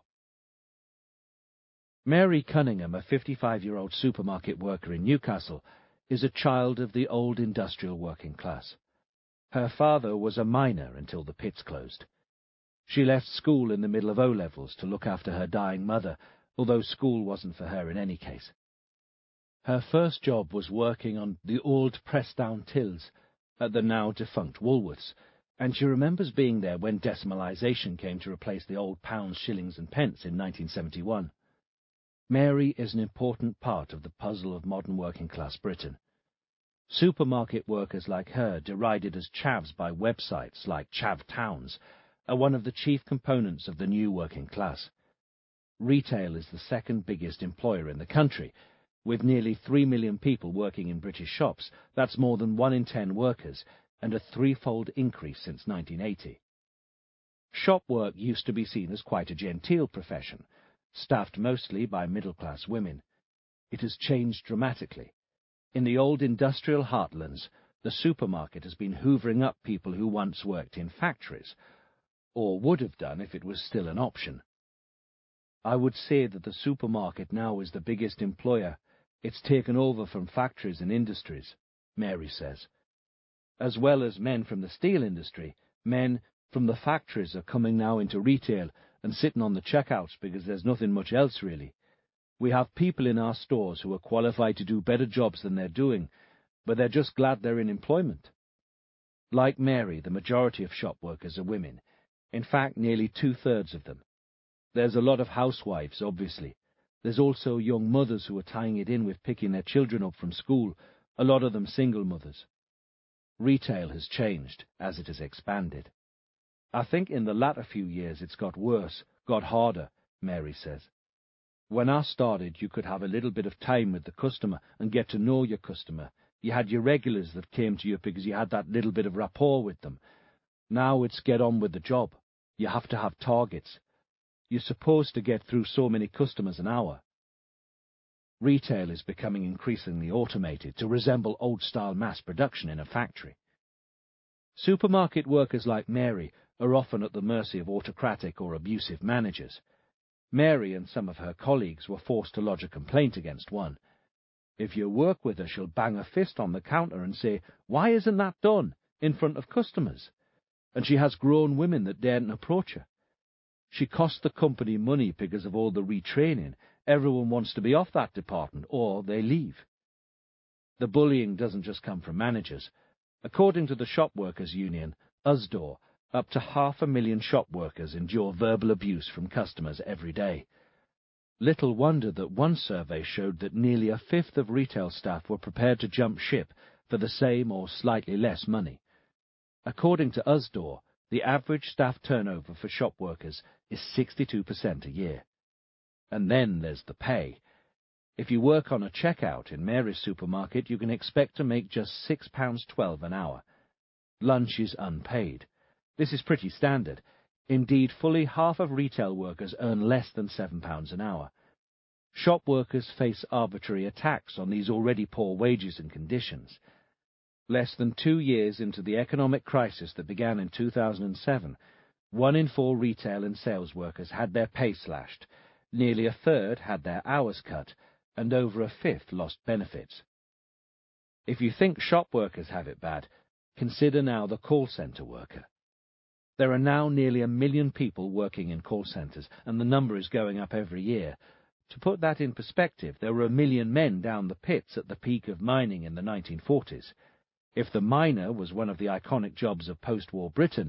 Mary Cunningham, a fifty-five-year-old supermarket worker in Newcastle, is a child of the old industrial working class. Her father was a miner until the pits closed. She left school in the middle of O-levels to look after her dying mother, although school wasn't for her in any case. Her first job was working on the old press-down tills at the now-defunct Woolworths, and she remembers being there when decimalisation came to replace the old pounds, shillings and pence in nineteen seventy-one. Mary is an important part of the puzzle of modern working-class Britain. Supermarket workers like her, derided as chavs by websites like Chav Towns, are one of the chief components of the new working class. Retail is the second biggest employer in the country. With nearly three million people working in British shops, that's more than one in ten workers, and a threefold increase since nineteen eighty. Shop work used to be seen as quite a genteel profession, staffed mostly by middle-class women. It has changed dramatically. In the old industrial heartlands, the supermarket has been hoovering up people who once worked in factories, or would have done if it was still an option. I would say that the supermarket now is the biggest employer. It's taken over from factories and industries, Mary says. As well as men from the steel industry, men from the factories are coming now into retail and sitting on the checkouts because there's nothing much else really. We have people in our stores who are qualified to do better jobs than they're doing, but they're just glad they're in employment. Like Mary, the majority of shop workers are women. In fact, nearly two-thirds of them. There's a lot of housewives, obviously. There's also young mothers who are tying it in with picking their children up from school, a lot of them single mothers. Retail has changed as it has expanded. I think in the latter few years it's got worse, got harder, Mary says. When I started, you could have a little bit of time with the customer and get to know your customer. You had your regulars that came to you because you had that little bit of rapport with them. Now it's get on with the job. You have to have targets. You're supposed to get through so many customers an hour. Retail is becoming increasingly automated to resemble old-style mass production in a factory. Supermarket workers like Mary are often at the mercy of autocratic or abusive managers. Mary and some of her colleagues were forced to lodge a complaint against one. If you work with her, she'll bang a fist on the counter and say, "Why isn't that done?" in front of customers. And she has grown women that daren't approach her. She cost the company money because of all the retraining. Everyone wants to be off that department, or they leave. The bullying doesn't just come from managers. According to the Shop Workers Union, U S D O R, up to half a million shop workers endure verbal abuse from customers every day. Little wonder that one survey showed that nearly a fifth of retail staff were prepared to jump ship for the same or slightly less money. According to U S D O R, the average staff turnover for shop workers is sixty-two percent a year. And then there's the pay. If you work on a checkout in Mary's supermarket, you can expect to make just six pounds twelve an hour. Lunch is unpaid. This is pretty standard. Indeed, fully half of retail workers earn less than seven pounds an hour. Shop workers face arbitrary attacks on these already poor wages and conditions. Less than two years into the economic crisis that began in two thousand seven, one in four retail and sales workers had their pay slashed, nearly a third had their hours cut, and over a fifth lost benefits. If you think shop workers have it bad, consider now the call centre worker. There are now nearly a million people working in call centres, and the number is going up every year. To put that in perspective, there were a million men down the pits at the peak of mining in the nineteen forties. If the miner was one of the iconic jobs of post-war Britain,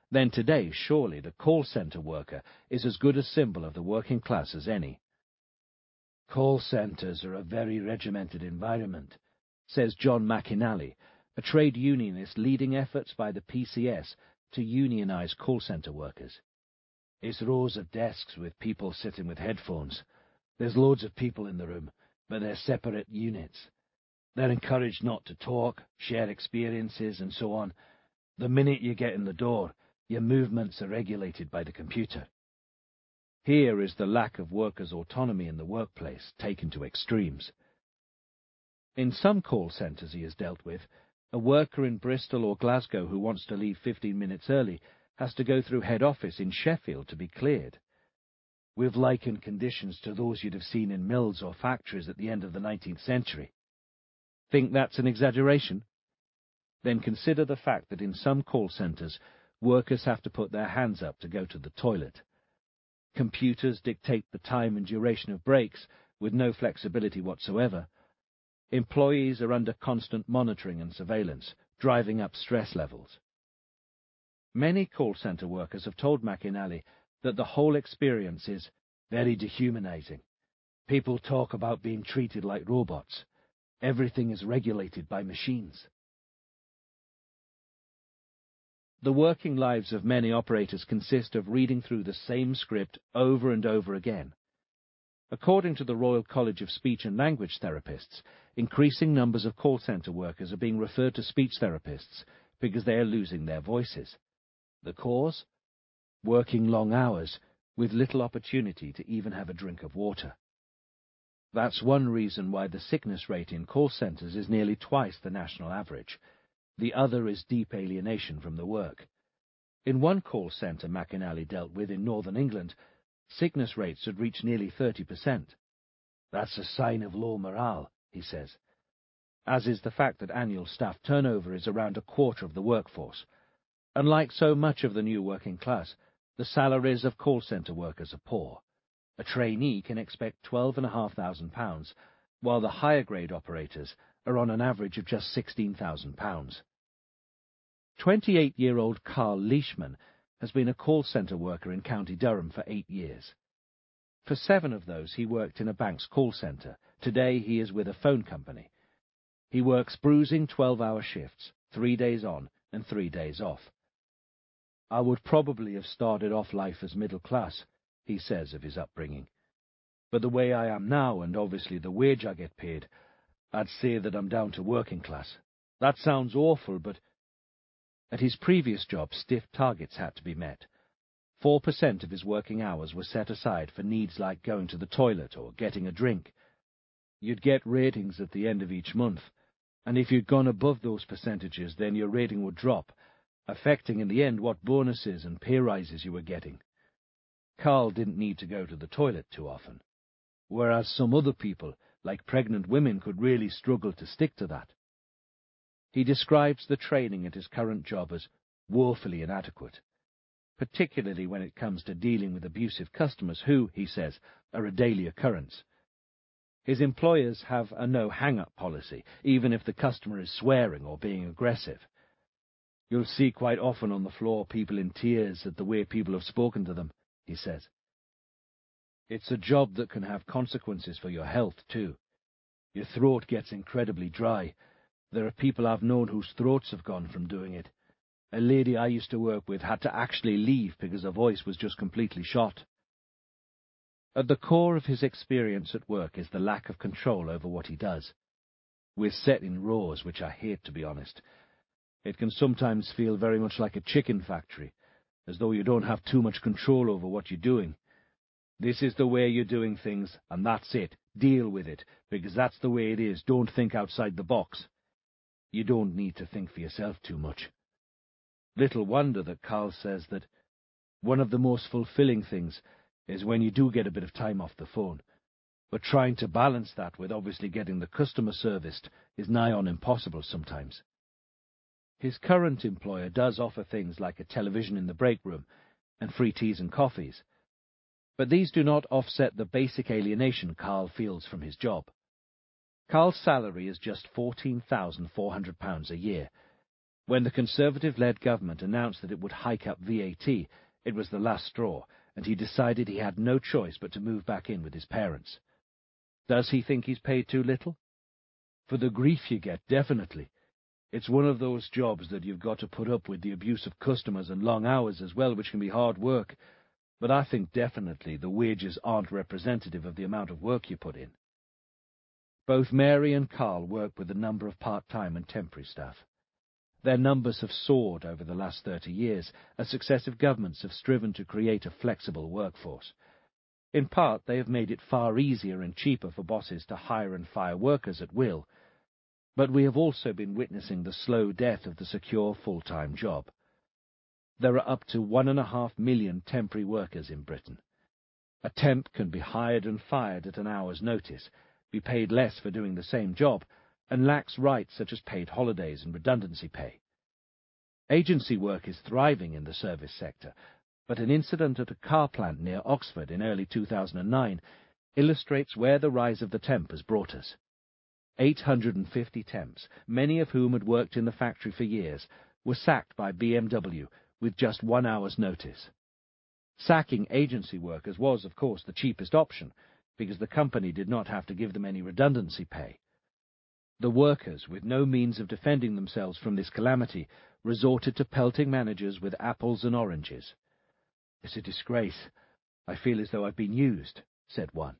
then today surely the call centre worker is as good a symbol of the working class as any. "Call centres are a very regimented environment," says John McInally, a trade unionist leading efforts by the P C S to unionize call centre workers. "It's rows of desks with people sitting with headphones. There's loads of people in the room, but they're separate units. They're encouraged not to talk, share experiences, and so on. The minute you get in the door, your movements are regulated by the computer." Here is the lack of workers' autonomy in the workplace taken to extremes. In some call centres he has dealt with, a worker in Bristol or Glasgow who wants to leave fifteen minutes early has to go through head office in Sheffield to be cleared. We've likened conditions to those you'd have seen in mills or factories at the end of the nineteenth century. Think that's an exaggeration? Then consider the fact that in some call centres, workers have to put their hands up to go to the toilet. Computers dictate the time and duration of breaks with no flexibility whatsoever. Employees are under constant monitoring and surveillance, driving up stress levels. Many call centre workers have told McInally that the whole experience is very dehumanizing. People talk about being treated like robots. Everything is regulated by machines. The working lives of many operators consist of reading through the same script over and over again. According to the Royal College of Speech and Language Therapists, increasing numbers of call centre workers are being referred to speech therapists because they are losing their voices. The cause? Working long hours with little opportunity to even have a drink of water. That's one reason why the sickness rate in call centres is nearly twice the national average. The other is deep alienation from the work. In one call centre McInally dealt with in northern England, sickness rates had reached nearly thirty percent. That's a sign of low morale, he says, as is the fact that annual staff turnover is around a quarter of the workforce. And like so much of the new working class, the salaries of call centre workers are poor. A trainee can expect twelve and a half thousand pounds, while the higher grade operators are on an average of just sixteen thousand pounds. twenty-eight-year-old Carl Leishman has been a call centre worker in County Durham for eight years. For seven of those, he worked in a bank's call centre. Today, he is with a phone company. He works bruising twelve-hour shifts, three days on and three days off. "I would probably have started off life as middle class," he says of his upbringing. "But the way I am now, and obviously the wage I get paid, I'd say that I'm down to working class. That sounds awful, but..." At his previous job, stiff targets had to be met. Four percent of his working hours were set aside for needs like going to the toilet or getting a drink. You'd get ratings at the end of each month, and if you'd gone above those percentages, then your rating would drop, affecting in the end what bonuses and pay rises you were getting. Carl didn't need to go to the toilet too often, whereas some other people, like pregnant women, could really struggle to stick to that. He describes the training at his current job as woefully inadequate, particularly when it comes to dealing with abusive customers who, he says, are a daily occurrence. His employers have a no-hang-up policy, even if the customer is swearing or being aggressive. You'll see quite often on the floor people in tears at the way people have spoken to them, he says. It's a job that can have consequences for your health, too. Your throat gets incredibly dry. There are people I've known whose throats have gone from doing it. A lady I used to work with had to actually leave because her voice was just completely shot. At the core of his experience at work is the lack of control over what he does. We're set in rows, which I hate, to be honest. It can sometimes feel very much like a chicken factory, as though you don't have too much control over what you're doing. This is the way you're doing things, and that's it. Deal with it, because that's the way it is. Don't think outside the box. You don't need to think for yourself too much. Little wonder that Carl says that one of the most fulfilling things is when you do get a bit of time off the phone, but trying to balance that with obviously getting the customer serviced is nigh on impossible sometimes. His current employer does offer things like a television in the break room and free teas and coffees, but these do not offset the basic alienation Carl feels from his job. Carl's salary is just fourteen thousand four hundred pounds a year, When the Conservative-led government announced that it would hike up V A T, it was the last straw, and he decided he had no choice but to move back in with his parents. Does he think he's paid too little? For the grief you get, definitely. It's one of those jobs that you've got to put up with the abuse of customers and long hours as well, which can be hard work. But I think definitely the wages aren't representative of the amount of work you put in. Both Mary and Carl work with a number of part-time and temporary staff. Their numbers have soared over the last thirty years as successive governments have striven to create a flexible workforce. In part, they have made it far easier and cheaper for bosses to hire and fire workers at will. But we have also been witnessing the slow death of the secure full-time job. There are up to one and a half million temporary workers in Britain. A temp can be hired and fired at an hour's notice, be paid less for doing the same job, and lacks rights such as paid holidays and redundancy pay. Agency work is thriving in the service sector, but an incident at a car plant near Oxford in early two thousand nine illustrates where the rise of the temp has brought us. eight hundred fifty temps, many of whom had worked in the factory for years, were sacked by B M W with just one hour's notice. Sacking agency workers was, of course, the cheapest option, because the company did not have to give them any redundancy pay. The workers, with no means of defending themselves from this calamity, resorted to pelting managers with apples and oranges. "It's a disgrace. I feel as though I've been used," said one.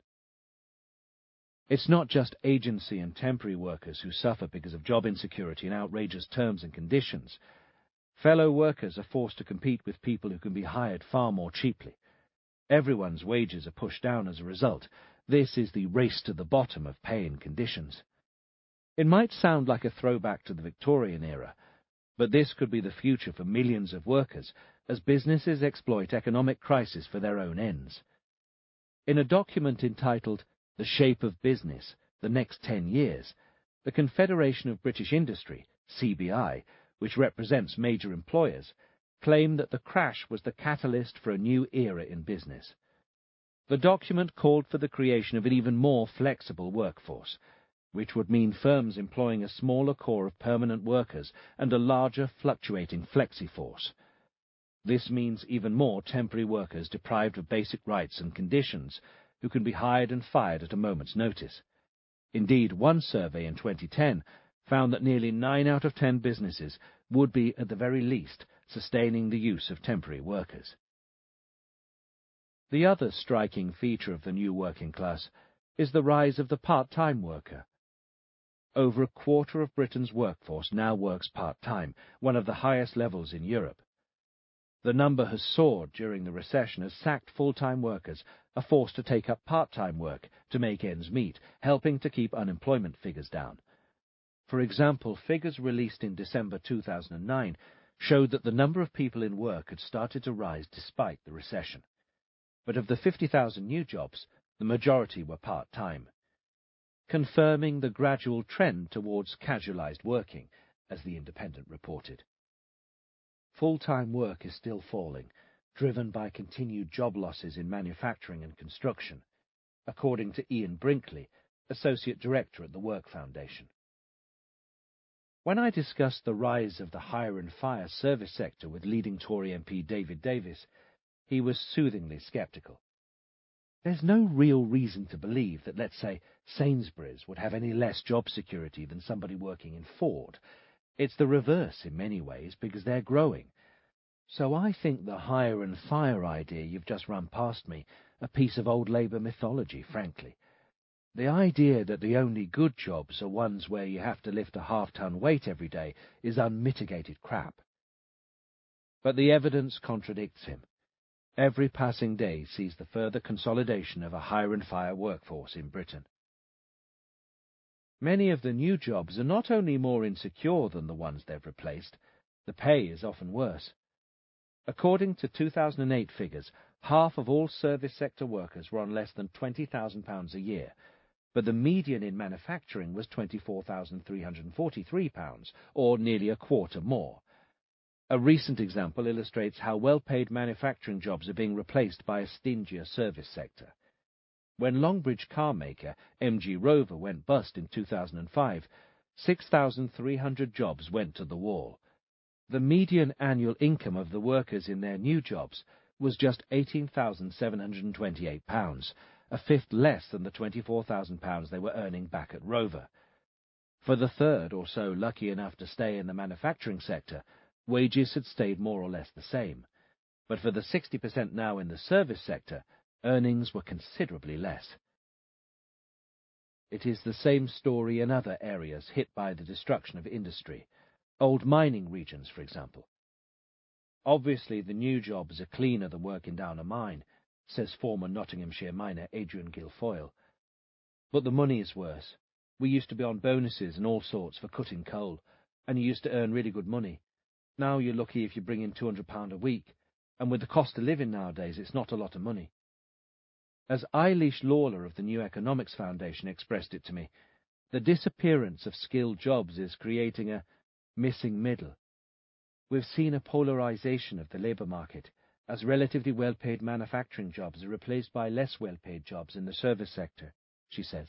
It's not just agency and temporary workers who suffer because of job insecurity and outrageous terms and conditions. Fellow workers are forced to compete with people who can be hired far more cheaply. Everyone's wages are pushed down as a result. This is the race to the bottom of pay and conditions. It might sound like a throwback to the Victorian era, but this could be the future for millions of workers as businesses exploit economic crisis for their own ends. In a document entitled The Shape of Business, the Next Ten Years, the Confederation of British Industry, C B I, which represents major employers, claimed that the crash was the catalyst for a new era in business. The document called for the creation of an even more flexible workforce, which would mean firms employing a smaller core of permanent workers and a larger fluctuating flexi-force. This means even more temporary workers deprived of basic rights and conditions, who can be hired and fired at a moment's notice. Indeed, one survey in twenty ten found that nearly nine out of ten businesses would be, at the very least, sustaining the use of temporary workers. The other striking feature of the new working class is the rise of the part-time worker. Over a quarter of Britain's workforce now works part-time, one of the highest levels in Europe. The number has soared during the recession as sacked full-time workers are forced to take up part-time work to make ends meet, helping to keep unemployment figures down. For example, figures released in December two thousand nine showed that the number of people in work had started to rise despite the recession. But of the fifty thousand new jobs, the majority were part-time, confirming the gradual trend towards casualized working, as the Independent reported. Full-time work is still falling, driven by continued job losses in manufacturing and construction, according to Ian Brinkley, Associate Director at the Work Foundation. When I discussed the rise of the hire and fire service sector with leading Tory M P David Davis, he was soothingly sceptical. There's no real reason to believe that, let's say, Sainsbury's would have any less job security than somebody working in Ford. It's the reverse in many ways because they're growing. So I think the hire and fire idea you've just run past me, a piece of old Labour mythology, frankly. The idea that the only good jobs are ones where you have to lift a half-ton weight every day is unmitigated crap. But the evidence contradicts him. Every passing day sees the further consolidation of a hire and fire workforce in Britain. Many of the new jobs are not only more insecure than the ones they've replaced, the pay is often worse. According to two thousand eight figures, half of all service sector workers were on less than twenty thousand pounds a year, but the median in manufacturing was twenty-four thousand three hundred forty-three pounds, or nearly a quarter more. A recent example illustrates how well-paid manufacturing jobs are being replaced by a stingier service sector. When Longbridge car maker M G Rover went bust in two thousand five, six thousand three hundred jobs went to the wall, The median annual income of the workers in their new jobs was just eighteen thousand seven hundred twenty-eight pounds, a fifth less than the twenty-four thousand pounds they were earning back at Rover. For the third or so lucky enough to stay in the manufacturing sector, wages had stayed more or less the same, but for the sixty percent now in the service sector, earnings were considerably less. It is the same story in other areas hit by the destruction of industry, old mining regions, for example. Obviously, the new jobs are cleaner than working down a mine, says former Nottinghamshire miner Adrian Guilfoyle. But the money is worse. We used to be on bonuses and all sorts for cutting coal, and you used to earn really good money. Now you're lucky if you bring in two hundred pounds a week, and with the cost of living nowadays, it's not a lot of money. As Eilish Lawler of the New Economics Foundation expressed it to me, the disappearance of skilled jobs is creating a missing middle. We've seen a polarization of the labour market, as relatively well-paid manufacturing jobs are replaced by less well-paid jobs in the service sector, she says.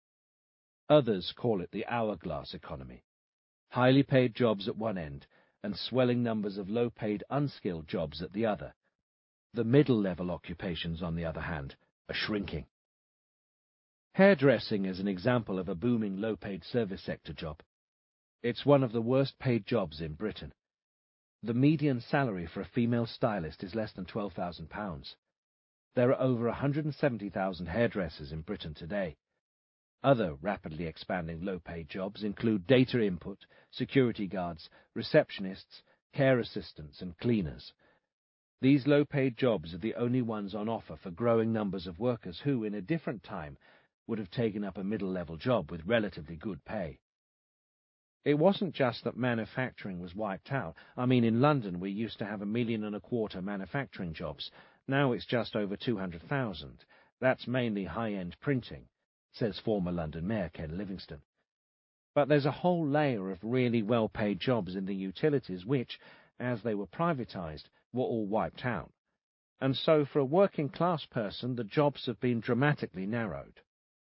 Others call it the hourglass economy. Highly paid jobs at one end and swelling numbers of low-paid unskilled jobs at the other. The middle-level occupations, on the other hand, are shrinking. Hairdressing is an example of a booming low-paid service sector job. It's one of the worst-paid jobs in Britain. The median salary for a female stylist is less than twelve thousand pounds. There are over one hundred seventy thousand hairdressers in Britain today. Other rapidly expanding low-paid jobs include data input, security guards, receptionists, care assistants, and cleaners. These low-paid jobs are the only ones on offer for growing numbers of workers who, in a different time, would have taken up a middle-level job with relatively good pay. It wasn't just that manufacturing was wiped out. I mean, in London we used to have a million and a quarter manufacturing jobs. Now it's just over two hundred thousand. That's mainly high-end printing, says former London Mayor Ken Livingstone. But there's a whole layer of really well-paid jobs in the utilities which, as they were privatised, were all wiped out. And so for a working-class person, the jobs have been dramatically narrowed.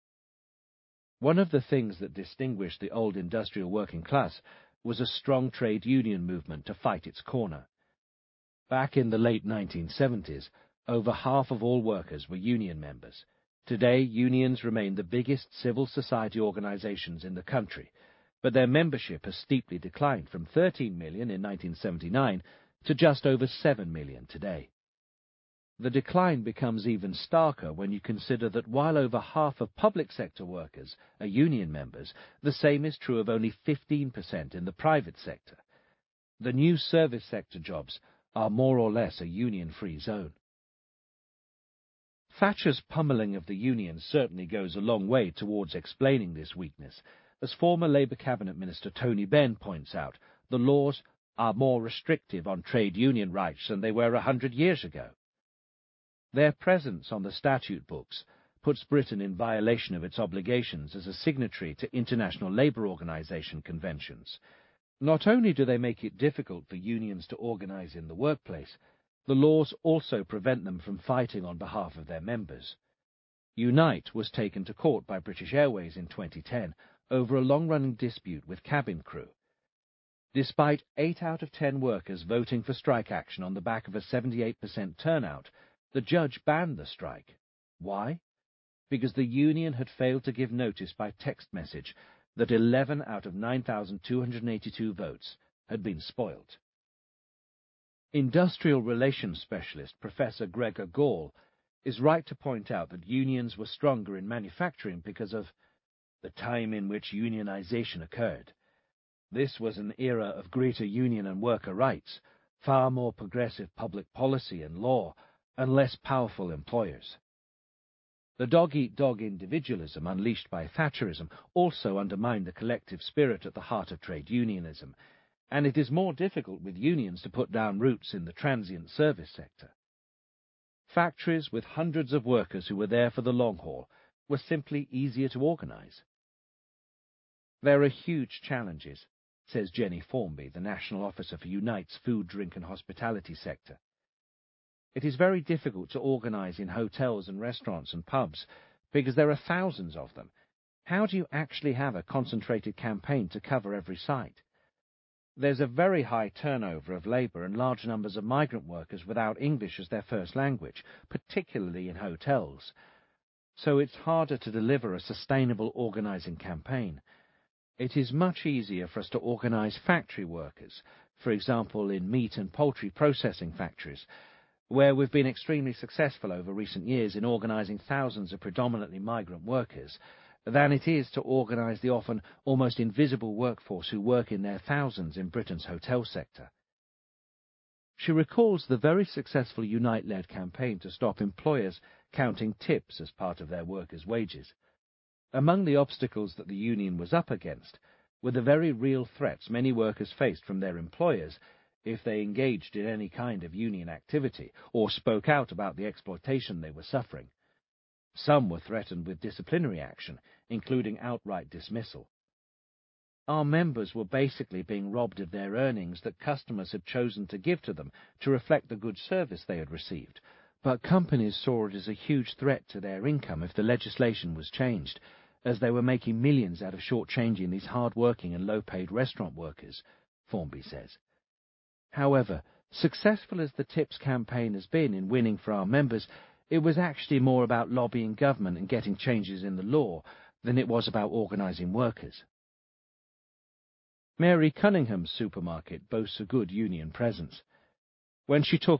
One of the things that distinguished the old industrial working class was a strong trade union movement to fight its corner. Back in the late nineteen seventies, over half of all workers were union members. Today, unions remain the biggest civil society organizations in the country, but their membership has steeply declined from thirteen million in nineteen seventy-nine to just over seven million today. The decline becomes even starker when you consider that while over half of public sector workers are union members, the same is true of only fifteen percent in the private sector. The new service sector jobs are more or less a union-free zone. Thatcher's pummeling of the unions certainly goes a long way towards explaining this weakness. As former Labour Cabinet Minister Tony Benn points out, the laws are more restrictive on trade union rights than they were a hundred years ago. Their presence on the statute books puts Britain in violation of its obligations as a signatory to International Labour Organization conventions. Not only do they make it difficult for unions to organize in the workplace, the laws also prevent them from fighting on behalf of their members. Unite was taken to court by British Airways in twenty ten over a long-running dispute with cabin crew. Despite eight out of ten workers voting for strike action on the back of a seventy-eight percent turnout, the judge banned the strike. Why? Because the union had failed to give notice by text message that eleven out of nine thousand two hundred eighty-two votes had been spoilt. Industrial relations specialist Professor Gregor Gall is right to point out that unions were stronger in manufacturing because of the time in which unionization occurred. This was an era of greater union and worker rights, far more progressive public policy and law, and less powerful employers. The dog-eat-dog individualism unleashed by Thatcherism also undermined the collective spirit at the heart of trade unionism, and it is more difficult with unions to put down roots in the transient service sector. Factories with hundreds of workers who were there for the long haul were simply easier to organize. There are huge challenges, says Jenny Formby, the National Officer for Unite's food, drink and hospitality sector. It is very difficult to organize in hotels and restaurants and pubs because there are thousands of them. How do you actually have a concentrated campaign to cover every site? There's a very high turnover of labour and large numbers of migrant workers without English as their first language, particularly in hotels. So it's harder to deliver a sustainable organising campaign. It is much easier for us to organise factory workers, for example in meat and poultry processing factories, where we've been extremely successful over recent years in organising thousands of predominantly migrant workers, than it is to organise the often almost invisible workforce who work in their thousands in Britain's hotel sector. She recalls the very successful Unite-led campaign to stop employers counting tips as part of their workers' wages. Among the obstacles that the union was up against were the very real threats many workers faced from their employers if they engaged in any kind of union activity or spoke out about the exploitation they were suffering. Some were threatened with disciplinary action, including outright dismissal. Our members were basically being robbed of their earnings that customers had chosen to give to them to reflect the good service they had received, but companies saw it as a huge threat to their income if the legislation was changed, as they were making millions out of shortchanging these hard-working and low-paid restaurant workers, Formby says. However, successful as the TIPS campaign has been in winning for our members, it was actually more about lobbying government and getting changes in the law than it was about organising workers. Mary Cunningham's supermarket boasts a good union presence. When she took